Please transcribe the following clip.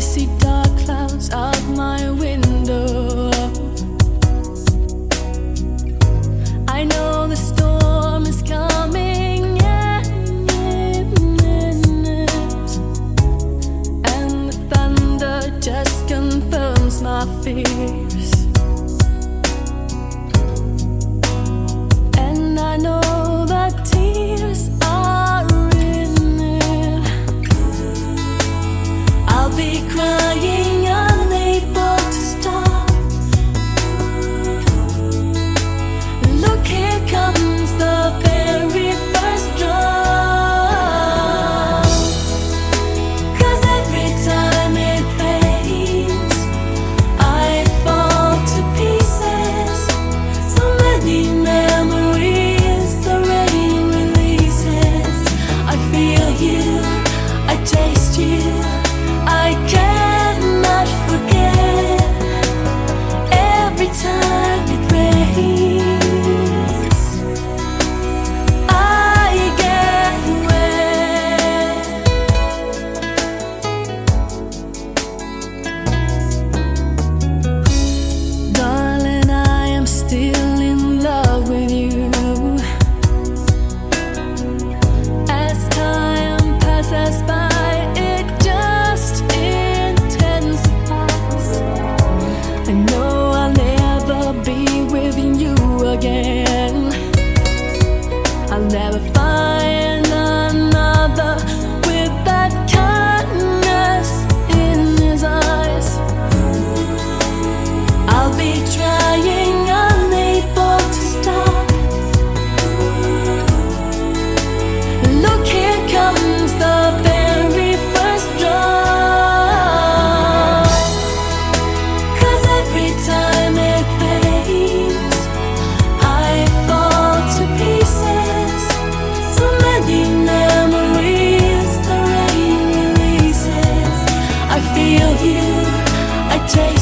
see dark clouds out my window. I know the storm is coming, and the thunder just confirms my fears. And I know that tears are in it. I'll be crying, unable to stop. Look, here comes the very first drop. 'Cause every time it rains, I fall to pieces. So many memories the rain releases. I feel you, I taste you, I cannot forget. Every time it rains, I get wet. Darling, I am still in love with you. As time passes by, it just intensifies. I know I'll never be with you again. I'll never find another with that kindness in his eyes. I'll be trying, unable to stop. Look, here comes the very first drop. 'Cause every time it rains, I fall to pieces. So many memories the rain releases. I feel you, I taste